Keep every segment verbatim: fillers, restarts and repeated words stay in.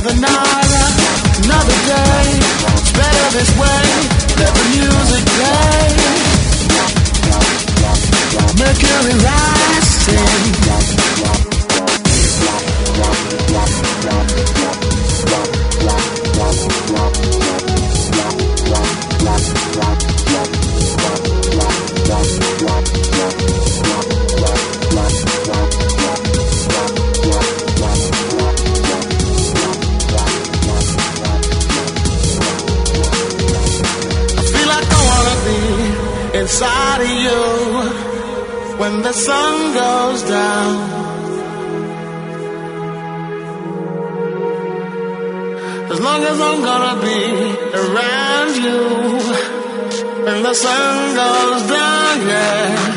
Another night, another day. It's better this way. Let the music play. Mercury rising. Inside of you, when the sun goes down, as long as I'm gonna be around you, when the sun goes down, yeah.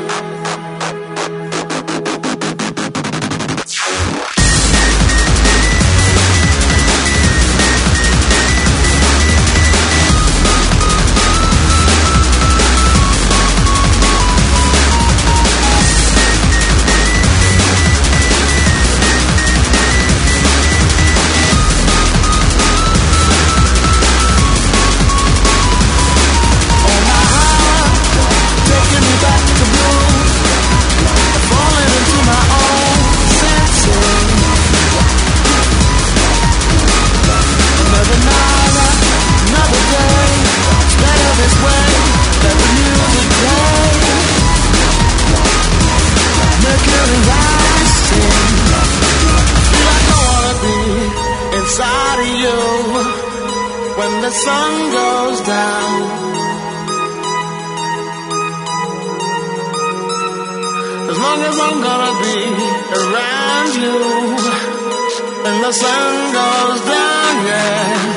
Inside of you, when the sun goes down, as long as I'm gonna be around you, when the sun goes down, yeah.